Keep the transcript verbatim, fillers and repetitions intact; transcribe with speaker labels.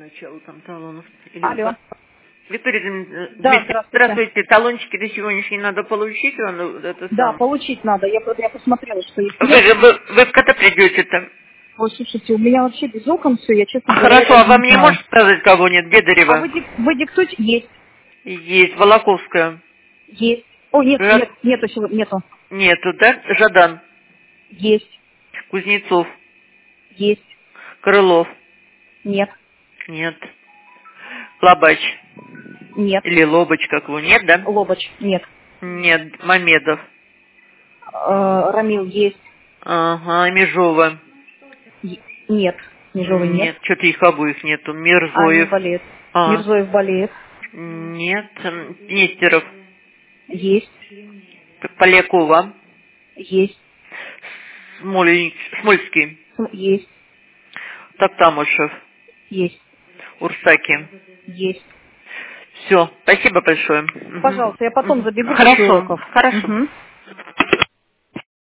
Speaker 1: Начало там талонов. Или
Speaker 2: Алло.
Speaker 1: Виктория,
Speaker 2: Да,
Speaker 1: Дмитрий,
Speaker 2: здравствуйте.
Speaker 1: здравствуйте. Талончики до сегодняшней надо получить, он это
Speaker 2: Да,
Speaker 1: сам.
Speaker 2: получить надо. Я, я посмотрела, что есть.
Speaker 1: Вы,
Speaker 2: Нет.
Speaker 1: вы, вы когда придете-то?
Speaker 2: Ой, слушайте, у меня вообще без окон все, я, честно
Speaker 1: А
Speaker 2: говоря,
Speaker 1: хорошо,
Speaker 2: даже
Speaker 1: а вам
Speaker 2: не
Speaker 1: не
Speaker 2: знаю.
Speaker 1: можете сказать, кого нет?
Speaker 2: А вы,
Speaker 1: Бедарева?
Speaker 2: дик- вы диктуете? Есть.
Speaker 1: Есть. Волоковская.
Speaker 2: Есть. О, нет,
Speaker 1: Жад...
Speaker 2: нет, нету, сего- нету.
Speaker 1: Нету, да? Жадан.
Speaker 2: Есть.
Speaker 1: Кузнецов.
Speaker 2: Есть.
Speaker 1: Крылов.
Speaker 2: Нет.
Speaker 1: Нет. Лобач.
Speaker 2: Нет.
Speaker 1: Или Лобач, как его, нет, да?
Speaker 2: Лобач. Нет.
Speaker 1: Нет. Мамедов.
Speaker 2: Э, Рамил есть.
Speaker 1: Ага. Межова.
Speaker 2: Е- Нет. Межовой нет.
Speaker 1: Нет. Что-то их обоих нету.
Speaker 2: А, не
Speaker 1: Мирзоев.
Speaker 2: болеет.
Speaker 1: А.
Speaker 2: Мирзоев болеет.
Speaker 1: Нет. м, Нестеров.
Speaker 2: Есть.
Speaker 1: Полякова.
Speaker 2: Есть.
Speaker 1: Смоль... Смольский.
Speaker 2: См- Есть.
Speaker 1: Токтамышев.
Speaker 2: Есть.
Speaker 1: Урсаки.
Speaker 2: Есть.
Speaker 1: Все. Спасибо большое. Мгм.
Speaker 2: Пожалуйста, я потом
Speaker 1: Мгм.
Speaker 2: забегу после
Speaker 1: Хорошо.
Speaker 2: уроков.
Speaker 1: Хорошо.
Speaker 2: Мгм.